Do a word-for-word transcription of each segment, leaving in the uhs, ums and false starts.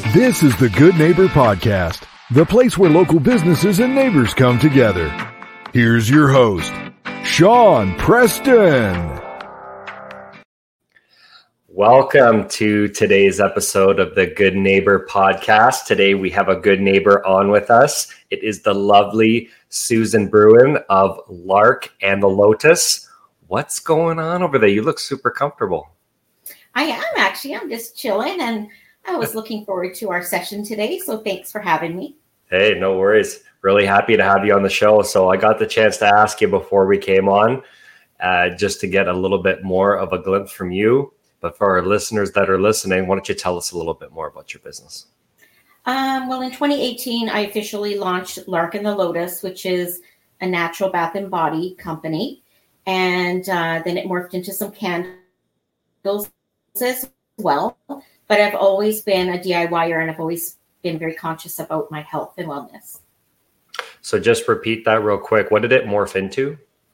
This is the Good Neighbor Podcast, the place where local businesses and neighbors come together. Here's your host, Sean Preston. Welcome to today's episode of the Good Neighbor Podcast. Today we have a good neighbor on with us. It is the lovely Susan Bruin of Lark and the Lotus. What's going on over there? You look super comfortable. I am actually. I'm just chilling, and I was looking forward to our session today. So thanks for having me. Hey, no worries. Really happy to have you on the show. So I got the chance to ask you before we came on, uh, just to get a little bit more of a glimpse from you. But for our listeners that are listening, why don't you tell us a little bit more about your business? Um, well, in twenty eighteen, I officially launched Lark and the Lotus, which is a natural bath and body company. And uh, then it morphed into some candles as well. But I've always been a D I Y er, and I've always been very conscious about my health and wellness. So just repeat that real quick. What did it morph into?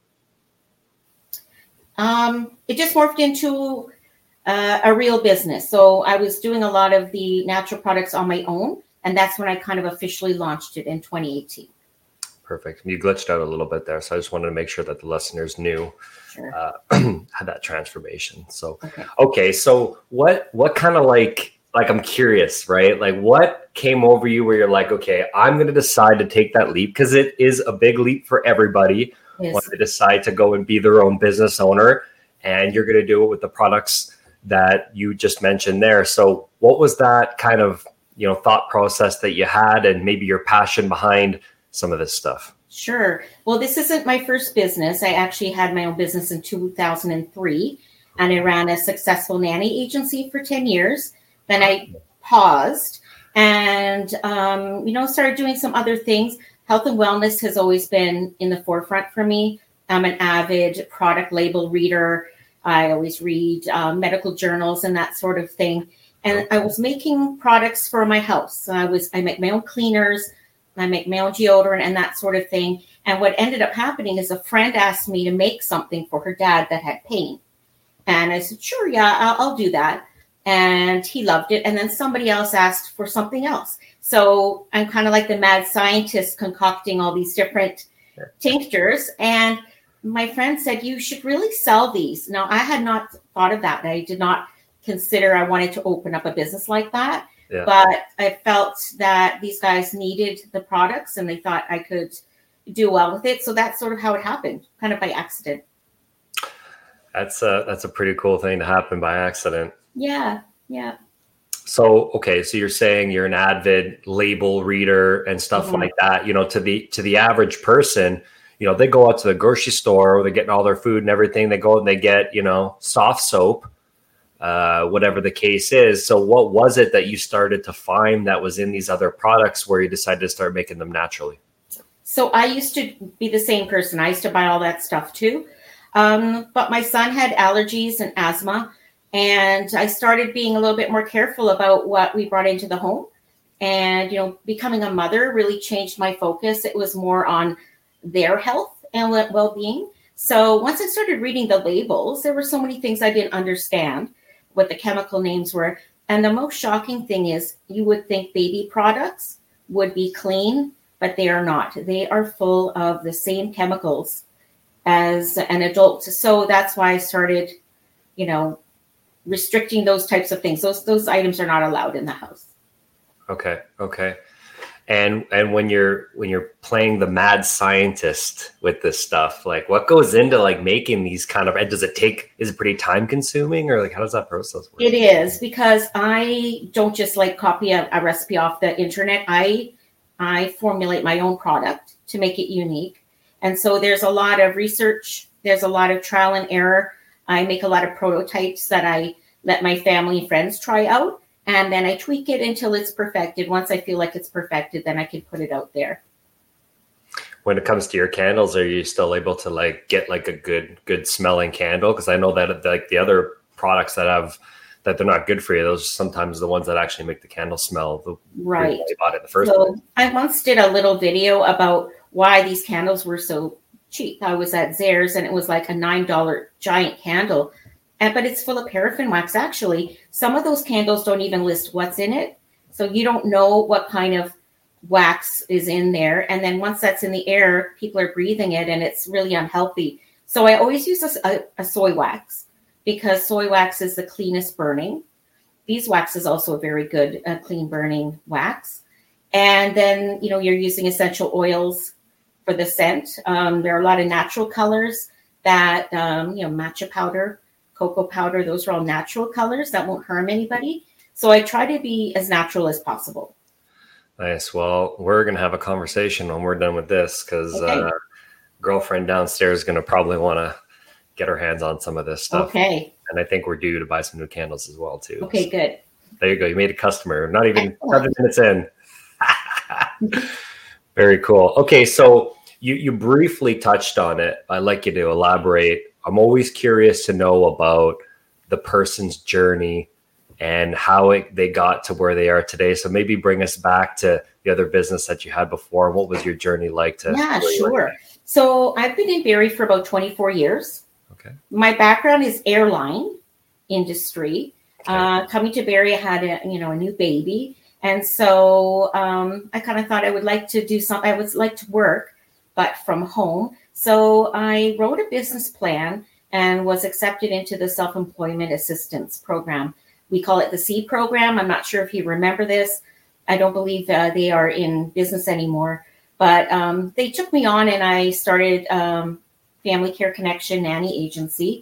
Um, it just morphed into uh, a real business. So I was doing a lot of the natural products on my own, and that's when I kind of officially launched it in twenty eighteen. Perfect. You glitched out a little bit there, so I just wanted to make sure that the listeners knew Sure. uh, had that transformation. So, Okay. okay. So what, what kind of like, like, I'm curious, right? Like what came over you where you're like, okay, I'm going to decide to take that leap, because it is a big leap for everybody Yes. when they decide to go and be their own business owner, and you're going to do it with the products that you just mentioned there. So what was that kind of, you know, thought process that you had, and maybe your passion behind some of this stuff? Sure. Well, this isn't my first business. I actually had my own business in two thousand three, and I ran a successful nanny agency for ten years. Then I paused and, um, you know, started doing some other things. Health and wellness has always been in the forefront for me. I'm an avid product label reader. I always read uh, medical journals and that sort of thing. And I was making products for my house. So I was, I make my own cleaners, I make my own deodorant and that sort of thing. And what ended up happening is a friend asked me to make something for her dad that had pain. And I said, sure, yeah, I'll, I'll do that. And he loved it. And then somebody else asked for something else. So I'm kind of like the mad scientist concocting all these different tinctures. And my friend said, you should really sell these. Now, I had not thought of that. I did not consider I wanted to open up a business like that. Yeah. But I felt that these guys needed the products and they thought I could do well with it. So that's sort of how it happened, kind of by accident. That's a, that's a pretty cool thing to happen by accident. Yeah, yeah. So, okay, so you're saying you're an avid label reader and stuff Mm-hmm. like that. You know, to the to the average person, you know, they go out to the grocery store, they're getting all their food and everything. They go and they get, you know, soft soap, uh, whatever the case is. So what was it that you started to find that was in these other products where you decided to start making them naturally? So I used to be the same person. I used to buy all that stuff too. Um, but my son had allergies and asthma. And I started being a little bit more careful about what we brought into the home. And, you know, becoming a mother really changed my focus. It was more on their health and well-being. So once I started reading the labels, there were so many things I didn't understand what the chemical names were. And the most shocking thing is you would think baby products would be clean, but they are not. They are full of the same chemicals as an adult. So that's why I started, you know, restricting those types of things. Those those items are not allowed in the house. Okay, okay. And and when you're when you're playing the mad scientist with this stuff, like what goes into like making these kind of, and does it take, is it pretty time consuming, or like how does that process work? It is, because I don't just like copy a, a recipe off the internet. I I formulate my own product to make it unique. And so there's a lot of research, there's a lot of trial and error. I make a lot of prototypes that I let my family and friends try out, and then I tweak it until it's perfected. Once I feel like it's perfected, then I can put it out there. When it comes to your candles, are you still able to like get like a good, good smelling candle? Because I know that like the other products that have, that they're not good for you, those are sometimes the ones that actually make the candle smell the Right. way you bought it in the first So place. I once did a little video about why these candles were so cheap. I was at Zehrs and it was like a nine dollar giant candle. And, but it's full of paraffin wax, actually. Some of those candles don't even list what's in it. So you don't know what kind of wax is in there. And then once that's in the air, people are breathing it and it's really unhealthy. So I always use a, a soy wax because soy wax is the cleanest burning. Beeswax is also a very good uh, clean burning wax. And then, you know, you're using essential oils for the scent. Um, there are a lot of natural colors that, um, you know, matcha powder, cocoa powder, those are all natural colors that won't harm anybody. So I try to be as natural as possible. Nice. Well, we're going to have a conversation when we're done with this because Okay. uh, girlfriend downstairs is going to probably want to get her hands on some of this stuff. Okay. And I think we're due to buy some new candles as well, too. Okay, so, good. there you go. You made a customer. Not even Excellent. seven minutes in. Very cool. Okay, so you, you briefly touched on it. I'd like you to elaborate. I'm always curious to know about the person's journey and how it, they got to where they are today. So maybe bring us back to the other business that you had before. What was your journey like to? Yeah, sure. So I've been in Barrie for about twenty-four years. Okay. My background is airline industry. Okay. Uh, coming to Barrie, I had a, you know, a new baby. And so um, I kind of thought I would like to do something. I would like to work, but from home. So I wrote a business plan and was accepted into the self-employment assistance program. We call it the SEED program. I'm not sure if you remember this. I don't believe uh, they are in business anymore, but um, they took me on and I started um, Family Care Connection Nanny Agency.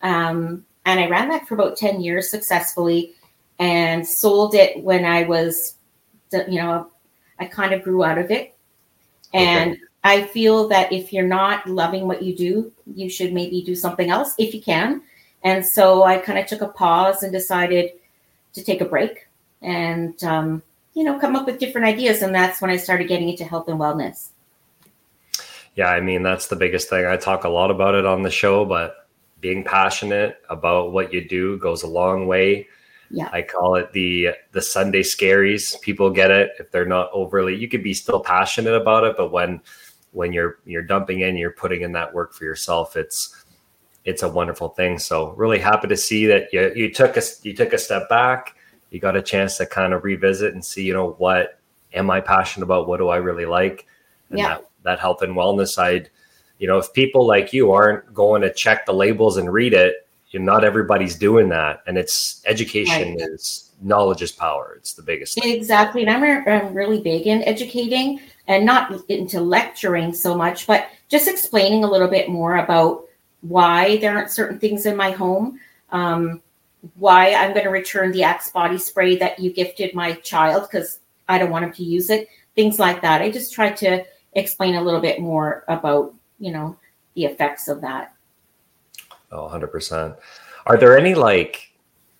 Um, and I ran that for about ten years successfully and sold it when I was, you know, I kind of grew out of it. And okay. I feel that if you're not loving what you do, you should maybe do something else if you can. And so I kind of took a pause and decided to take a break and, um, you know, come up with different ideas. And that's when I started getting into health and wellness. Yeah, I mean, that's the biggest thing. I talk a lot about it on the show, but being passionate about what you do goes a long way. Yeah. I call it the the Sunday scaries. People get it if they're not overly, you could be still passionate about it, but when when you're you're dumping in, you're putting in that work for yourself, it's it's a wonderful thing. So really happy to see that you you took a you took a step back, you got a chance to kind of revisit and see, you know, what am I passionate about? What do I really like? And yeah. that, that health and wellness side, you know, if people like you aren't going to check the labels and read it, you know, not everybody's doing that. And it's education right. is knowledge is power. It's the biggest thing. Exactly. And I'm, I'm really big in educating and not into lecturing so much, but just explaining a little bit more about why there aren't certain things in my home, um, why I'm going to return the Axe body spray that you gifted my child because I don't want him to use it, things like that. I just try to explain a little bit more about, you know, the effects of that. Oh, one hundred percent. Are there any like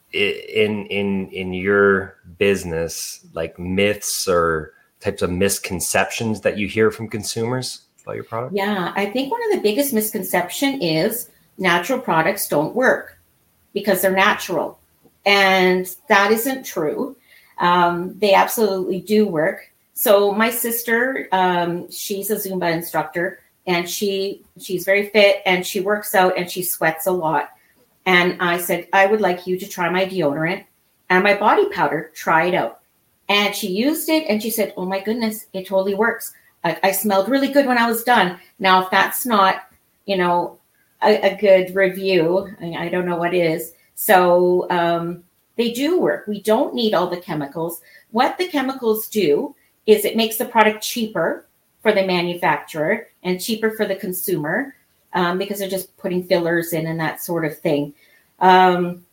in in in your business like myths or types of misconceptions that you hear from consumers about your product? Yeah, I think one of the biggest misconception is natural products don't work because they're natural. And that isn't true. Um, they absolutely do work. So my sister, um, she's a Zumba instructor. And she she's very fit and she works out and she sweats a lot. And I said, I would like you to try my deodorant and my body powder. Try it out. And she used it and she said, oh my goodness, it totally works. I, I smelled really good when I was done. Now, if that's not, you know, a, a good review, I, I don't know what is. So um, they do work. We don't need all the chemicals. What the chemicals do is it makes the product cheaper for the manufacturer and cheaper for the consumer um, because they're just putting fillers in and that sort of thing. Um,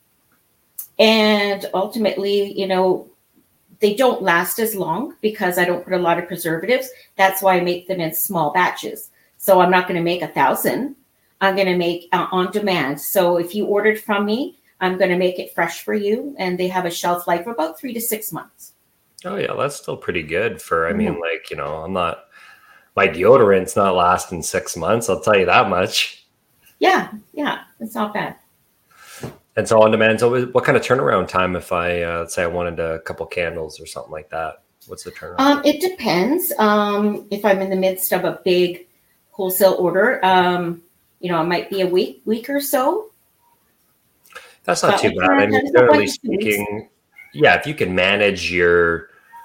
and ultimately, you know, they don't last as long because I don't put a lot of preservatives. That's why I make them in small batches. So I'm not going to make a thousand. I'm going to make uh, on demand. So if you ordered from me, I'm going to make it fresh for you. And they have a shelf life of about three to six months. Oh, yeah, that's still pretty good for, I mean, mm-hmm. like, you know, I'm not, my deodorant's not lasting six months. I'll tell you that much. Yeah. Yeah. It's not bad. And so on demand, so what kind of turnaround time if I, uh, let's say I wanted a couple candles or something like that? What's the turnaround? Um, it depends. Um, if I'm in the midst of a big wholesale order, um, you know, it might be a week, week or so. That's not but too bad. I mean, generally speaking, yeah, if you can manage your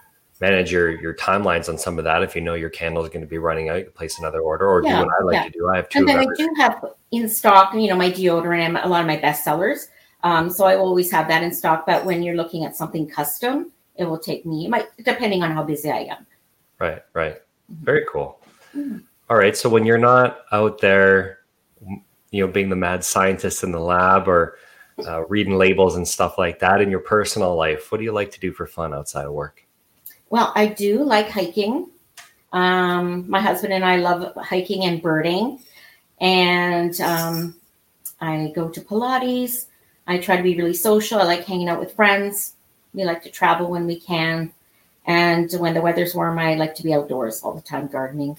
manage your your timelines on some of that. If you know your candle is going to be running out, you can place another order, or Yeah, do what I like yeah. to do. I have two. And then I members. do have in stock, you know, my deodorant and a lot of my best sellers. Um, so I always have that in stock. But when you're looking at something custom, it will take me, it might, depending on how busy I am. Right, right. Very cool. Mm-hmm. All right. So when you're not out there, you know, being the mad scientist in the lab or uh, reading labels and stuff like that in your personal life, what do you like to do for fun outside of work? Well, I do like hiking. Um, my husband and I love hiking and birding. And um, I go to Pilates. I try to be really social. I like hanging out with friends. We like to travel when we can. And when the weather's warm, I like to be outdoors all the time, gardening.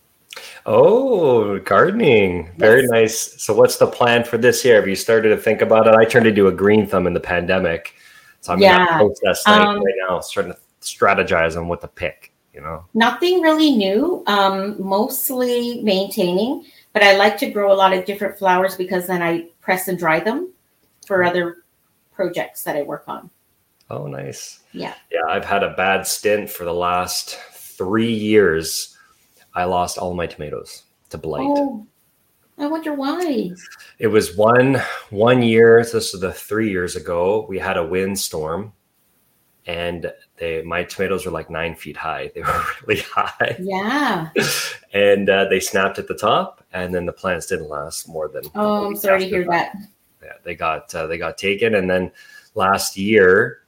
Oh, gardening. Very Yes. nice. So what's the plan for this year? Have you started to think about it? I turned into a green thumb in the pandemic. So I'm Yeah. in that process right, Um, right now, starting to strategize on what to pick, you know? Nothing really new, um, mostly maintaining. But I like to grow a lot of different flowers because then I press and dry them for other projects that I work on. Oh, nice. Yeah. Yeah, I've had a bad stint for the last three years. I lost all my tomatoes to blight. Oh, I wonder why. It was one one year. This was the three years ago. We had a windstorm, and they my tomatoes were like nine feet high. They were really high, Yeah. and uh, they snapped at the top. And then the plants didn't last more than. Oh, I'm sorry to hear that. Yeah, they got uh, they got taken, and then last year,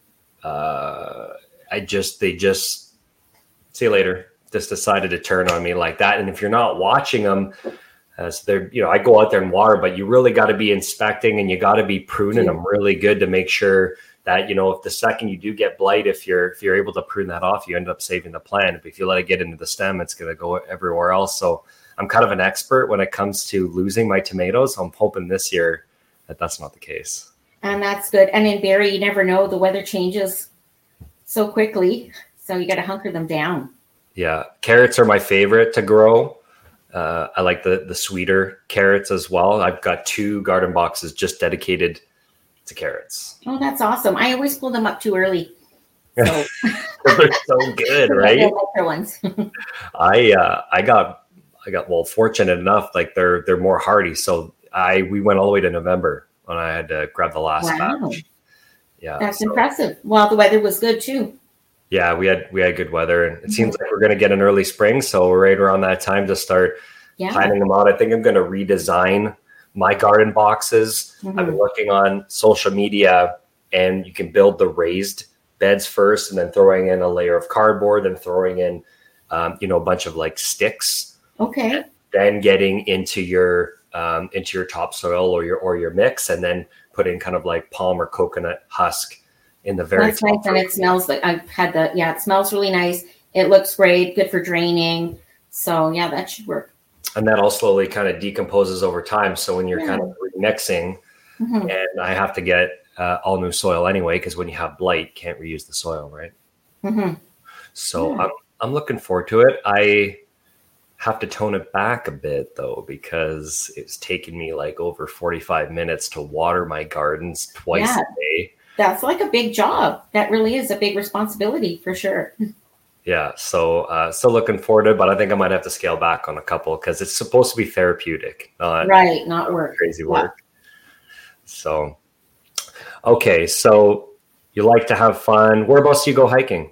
uh, I just they just see you later. Just decided to turn on me like that. And if you're not watching them, as they're, you know, I go out there and water, but you really got to be inspecting and you got to be pruning Yeah. them really good to make sure that, you know, if the second you do get blight, if you're if you're able to prune that off, you end up saving the plant. If you let it get into the stem, it's going to go everywhere else. So I'm kind of an expert when it comes to losing my tomatoes. I'm hoping this year that that's not the case. And that's good. And in Barrie, you never know. The weather changes so quickly. So you got to hunker them down. Yeah, carrots are my favorite to grow. Uh, I like the the sweeter carrots as well. I've got two garden boxes just dedicated to carrots. Oh, that's awesome. I always pull them up too early. So They're so good, right? the extra ones. I uh, I got I got well fortunate enough. Like they're they're more hardy. So I we went all the way to November when I had to grab the last Wow. batch. Yeah, That's so- impressive. Well, the weather was good too. Yeah, we had we had good weather, and it seems like we're going to get an early spring. So we're right around that time to start Yeah. planning them out. I think I'm going to redesign my garden boxes. Mhm. I've been looking on social media, and you can build the raised beds first, and then throwing in a layer of cardboard, and throwing in, um, you know, a bunch of like sticks. Okay. Then getting into your um, into your topsoil or your or your mix, and then putting kind of like palm or coconut husk in the very That's nice. top. And it smells like I've had the, yeah, it smells really nice. It looks great. Good for draining. So yeah, that should work. And that all slowly kind of decomposes over time. So when you're Yeah. kind of remixing, Mhm. and I have to get uh, all new soil anyway, because when you have blight, you can't reuse the soil, right? Mhm. So Yeah. I'm I'm looking forward to it. I have to tone it back a bit though, because it's taken me like over forty-five minutes to water my gardens twice Yeah. a day. That's like a big job. That really is a big responsibility for sure. Yeah, so uh, still looking forward to it, but I think I might have to scale back on a couple because it's supposed to be therapeutic, not Right. Not work. crazy Yeah. work. So, okay, so you like to have fun. Whereabouts do you go hiking?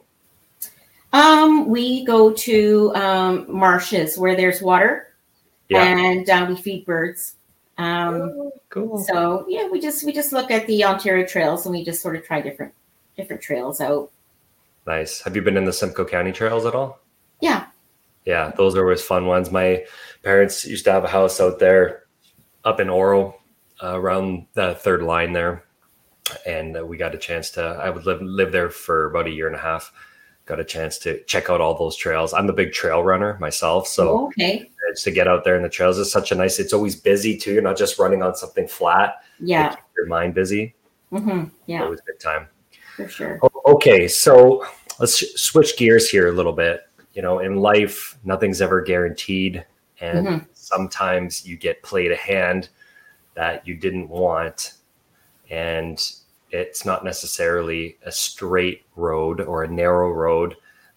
Um, we go to um, marshes where there's water, Yeah, and uh, we feed birds. Um, cool. so yeah, we just we just look at the Ontario trails and we just sort of try different different trails out. Nice. Have you been in the Simcoe County trails at all? Yeah. Yeah, those are always fun ones. My parents used to have a house out there up in Oro, uh, around the third line there. And uh, we got a chance to, I would live, live there for about a year and a half. Got a chance to check out all those trails. I'm a big trail runner myself. So Okay. it's to get out there in the trails is such a nice, it's always busy too. You're not just running on something flat. Yeah. It keeps your mind busy. hmm Yeah. Always a good time. For sure. O- Okay, so let's sh- switch gears here a little bit. You know, in life, nothing's ever guaranteed. And Mhm. sometimes you get played a hand that you didn't want. And it's not necessarily a straight road or a narrow road.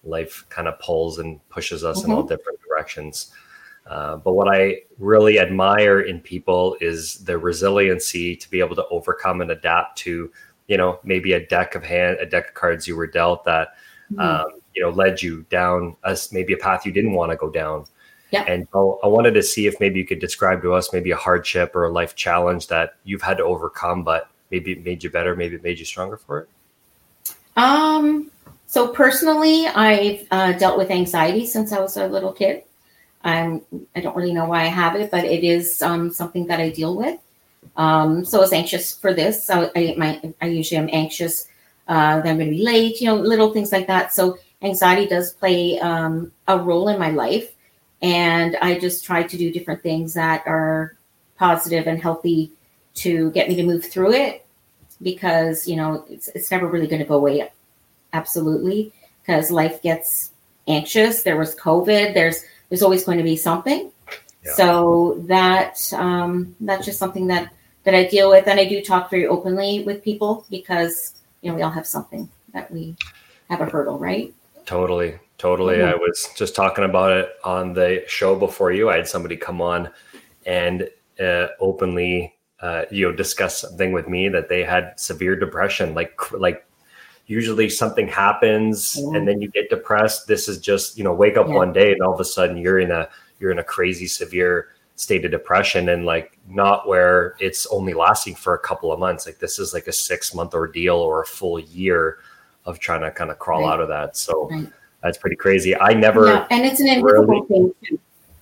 life kind of pulls and pushes us Mm-hmm. in all different directions. Uh, but what I really admire in people is the resiliency to be able to overcome and adapt to, you know, maybe a deck of hand, a deck of cards you were dealt that, Mm-hmm. um, you know, led you down as maybe a path you didn't want to go down. Yeah. And so I wanted to see if maybe you could describe to us maybe a hardship or a life challenge that you've had to overcome, but maybe it made you better, maybe it made you stronger for it. Um, so personally, I've uh, dealt with anxiety since I was a little kid. I'm, I don't really know why I have it, but it is um, something that I deal with. Um, so I was anxious for this. So I, my, I usually am anxious uh, that I'm going to be late, you know, little things like that. So anxiety does play um, a role in my life. And I just try to do different things that are positive and healthy to get me to move through it, because, you know, it's, it's never really going to go away. Absolutely. Because life gets anxious. There was COVID. There's, there's always going to be something. Yeah. So that, um, that's just something that, that I deal with. And I do talk very openly with people because, you know, we all have something that we have a hurdle, right? Totally. Totally. Mm-hmm. I was just talking about it on the show before you. I had somebody come on and uh, openly, uh, you know, discuss something with me that they had severe depression. Like, like usually something happens mm-hmm. and then you get depressed. This is just, you know, wake up yeah. one day and all of a sudden you're in a, you're in a crazy severe state of depression, and like not where it's only lasting for a couple of months. Like this is like a six month ordeal or a full year of trying to kind of crawl right. out of that. So right. that's pretty crazy. I never, yeah, and it's an invisible really, thing too.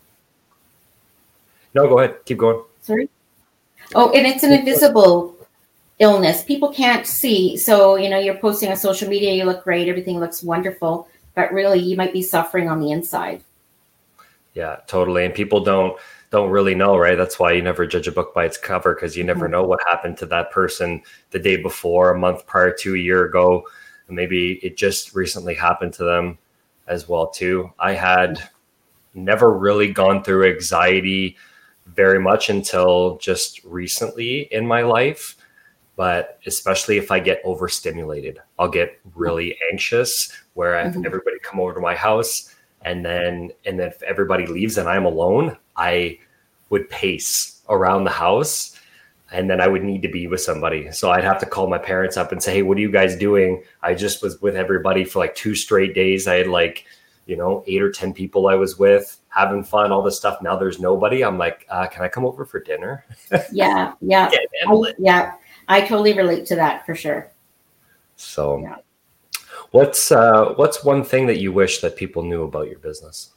No, go ahead. Keep going. Sorry. Oh, and it's an invisible illness. People can't see. So, you know, you're posting on social media, you look great, everything looks wonderful, but really you might be suffering on the inside. Yeah, totally. And people don't, don't really know, right? That's why you never judge a book by its cover, because you never mm-hmm. know what happened to that person the day before, a month prior to, a year ago. Maybe it just recently happened to them as well too. I had never really gone through anxiety very much until just recently in my life. But especially if I get overstimulated, I'll get really anxious where I have mm-hmm. everybody come over to my house. And then, and then if everybody leaves and I'm alone, I would pace around the house, and then I would need to be with somebody. So I'd have to call my parents up and say, hey, what are you guys doing? I just was with everybody for like two straight days. I had like, you know, eight or ten people I was with, having fun, all this stuff. Now there's nobody. I'm like, uh, can I come over for dinner? Yeah. Yeah. I, yeah. I totally relate to that for sure. So yeah. what's, uh, what's one thing that you wish that people knew about your business?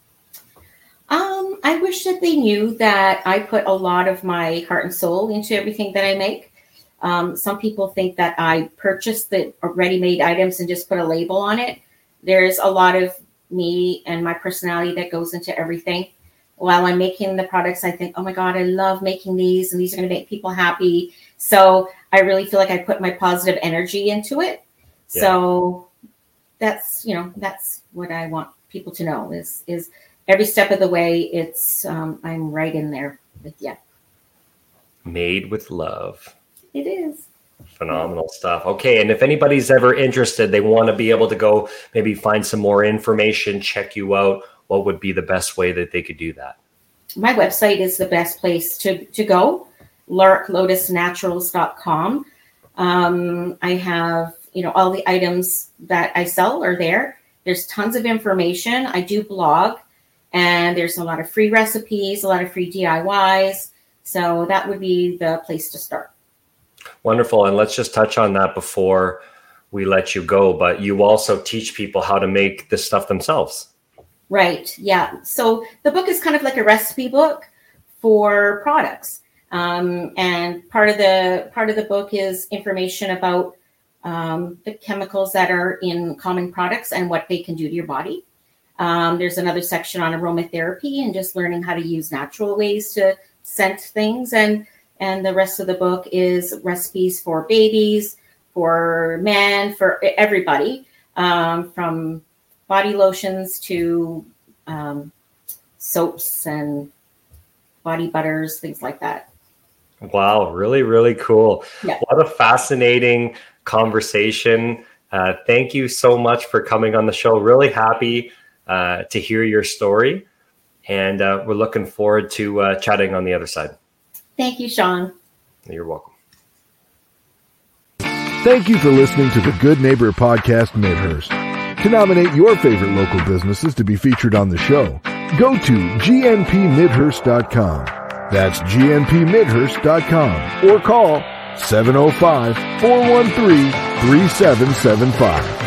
Um, I wish that they knew that I put a lot of my heart and soul into everything that I make. Um, some people think that I purchased the ready-made items and just put a label on it. There's a lot of me and my personality that goes into everything. While I'm making the products, I think, oh my God, I love making these, and these are going to make people happy. So I really feel like I put my positive energy into it. Yeah. So that's, you know, that's what I want people to know is, is every step of the way, it's, um, I'm right in there with you. Made with love. It is. Phenomenal stuff. Okay. And if anybody's ever interested, they want to be able to go maybe find some more information, check you out, what would be the best way that they could do that? My website is the best place to, to go, lark lotus naturals dot com. Um, I have, you know, all the items that I sell are there. There's tons of information. I do blog, and there's a lot of free recipes, a lot of free D I Ys. So that would be the place to start. Wonderful. And let's just touch on that before we let you go. But you also teach people how to make this stuff themselves. Right. Yeah. So the book is kind of like a recipe book for products. Um, and part of the part of the book is information about um, the chemicals that are in common products and what they can do to your body. Um, there's another section on aromatherapy and just learning how to use natural ways to scent things. And and the rest of the book is recipes for babies, for men, for everybody, um, from body lotions to um, soaps and body butters, things like that. Wow. Really, really cool. Yeah. What a fascinating conversation. Uh, thank you so much for coming on the show. Really happy uh, to hear your story. And uh, we're looking forward to uh, chatting on the other side. Thank you, Sean. You're welcome. Thank you for listening to the Good Neighbor Podcast Midhurst. To nominate your favorite local businesses to be featured on the show, go to G N P midhurst dot com. That's G N P midhurst dot com or call seven oh five, four one three, three seven seven five.